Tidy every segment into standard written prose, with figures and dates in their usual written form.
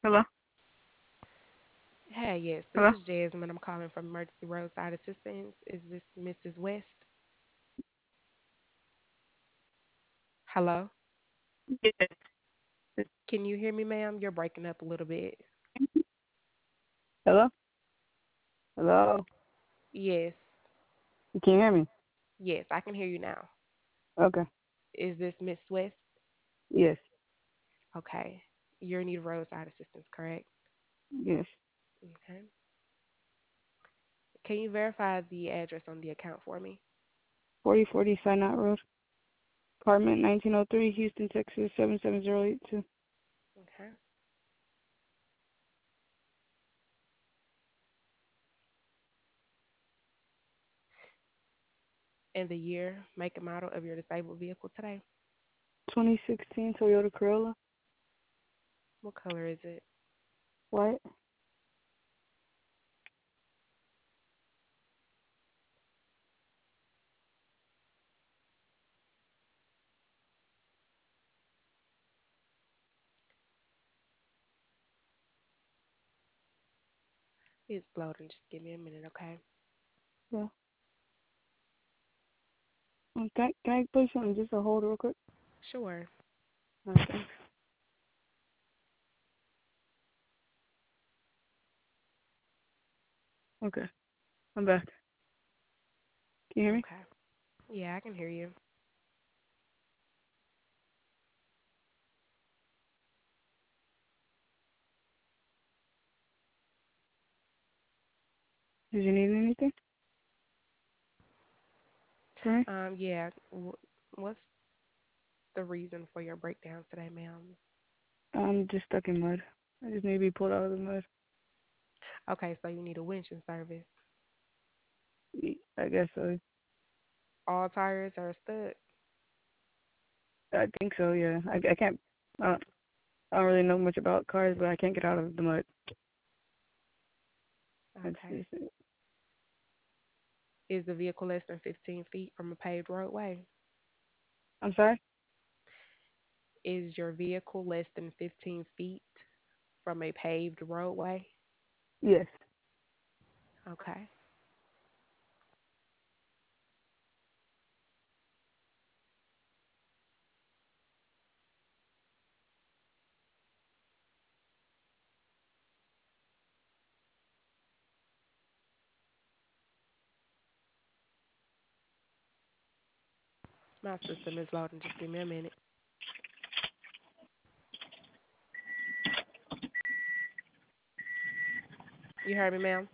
Hello? Hey, yes, this Hello? is Jasmine. I'm calling from Emergency Roadside Assistance. Is this Mrs. West? Hello? Yes. Can you hear me, ma'am? You're breaking up a little bit. Hello? Hello? Yes, You can hear me? yes, I can hear you now. Okay. Is this Miss West? Yes. Okay. You're in need of roadside assistance, correct? Yes. Okay. Can you verify the address on the account for me? 4040 Sinot Road. Apartment 1903, Houston, Texas 77082. Okay. And the year, make, and model of your disabled vehicle today? 2016 Toyota Corolla. What color is it? White. It's loading. Just give me a minute, okay? Yeah. Can I put you on just a hold real quick? Sure. Okay. Okay. I'm back. Can you hear me? Okay. Yeah, I can hear you. Did you need anything from me? Yeah. What's the reason for your breakdown today, ma'am? I'm just stuck in mud. I just need to be pulled out of the mud. Okay, so you need a winching service. I guess so. All tires are stuck. I think so, yeah. I can't. I don't really know much about cars, but I can't get out of the mud. That's Okay. just it. Is the vehicle less than 15 feet from a paved roadway? I'm sorry? Is your vehicle less than 15 feet from a paved roadway? Yes. Okay. My system is loading. Just give me a minute. You heard me, ma'am?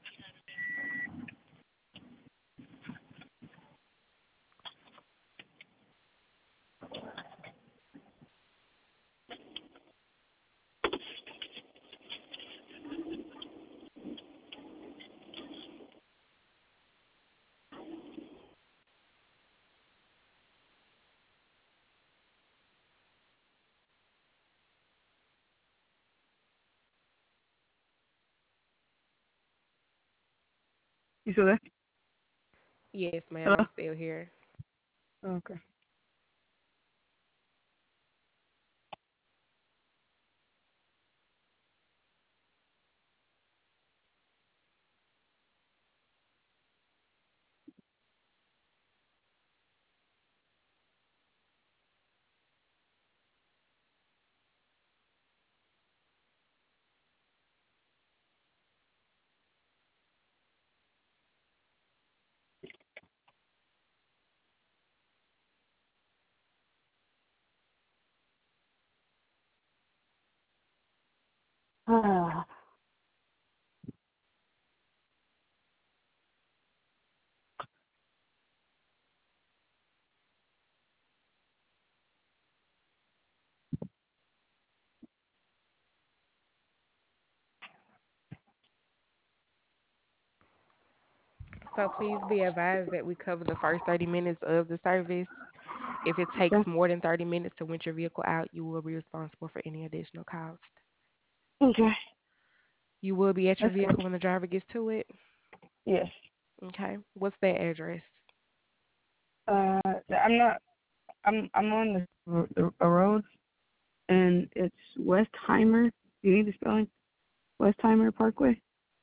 You still there? Yes, ma'am. Hello? I'm still here. Okay. So please be advised that we cover the first 30 minutes of the service. If it takes Okay. more than 30 minutes to winch your vehicle out, you will be responsible for any additional cost. Okay. You will be at your That's cool. vehicle when the driver gets to it. Yes. Okay. What's their address? I'm not. I'm on a road, and it's Westheimer. Do you need the spelling? Westheimer Parkway.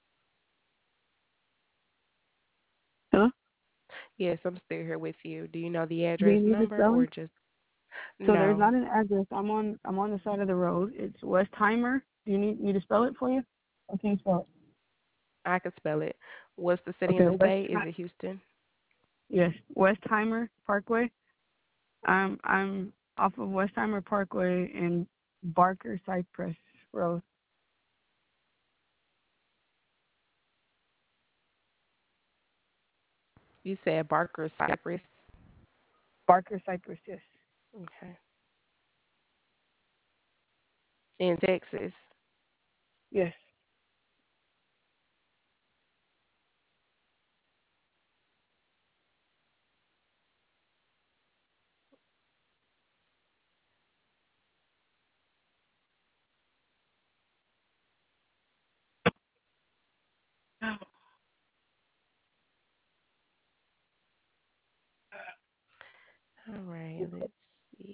Hello? Yes, I'm still here with you. Do you know the Do you address need the number spelling? or just So there's no? not an address. I'm on the side of the road. It's Westheimer. Do you need me to spell it for you? Or can you spell I could spell it. What's the it? city and Okay, the state? Is it Houston? yes, Westheimer Parkway. I'm off of Westheimer Parkway in Barker Cypress Road. You said Barker Cypress. Barker Cypress, yes. Okay. In Texas. Yes. All right, let's see.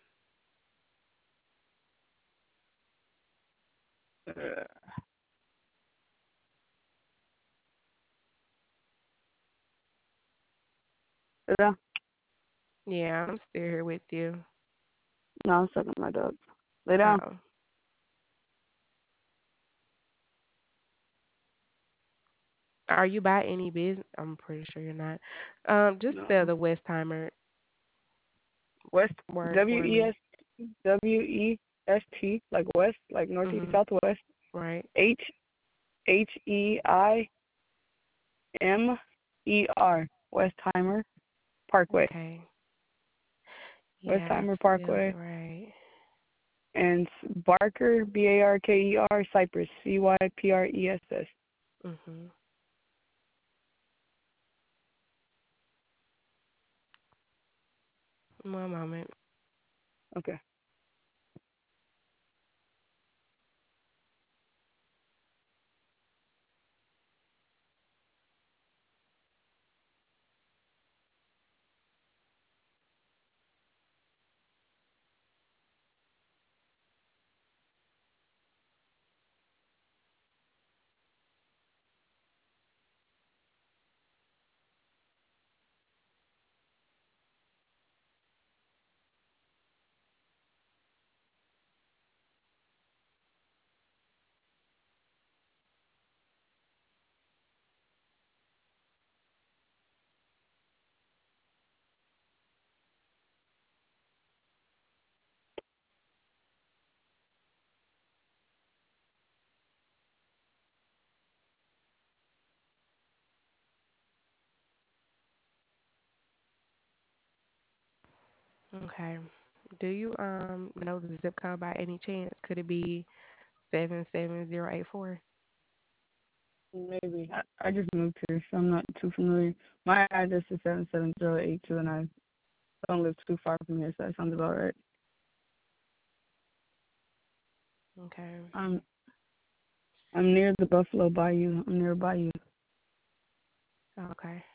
Yeah. Yeah, I'm still here with you. No, I'm sucking my dog. Lay down. Oh. Are you by any business? I'm pretty sure you're not. Just spell No. the Westheimer West word W for E me. S WEST like west, like northeast Mhm. southwest. Right. HHEIMER. Westheimer Parkway. Okay. Yeah, I Westheimer spelled it Parkway. right. And Barker BARKER Cypress CYPRESS. Mhm. One moment. Okay. Okay. Do you know the zip code by any chance? Could it be 77084? Maybe. I just moved here, so I'm not too familiar. My address is 77082, and I don't live too far from here, so that sounds about right. Okay. I'm I'm near the Buffalo Bayou. I'm near Bayou. Okay.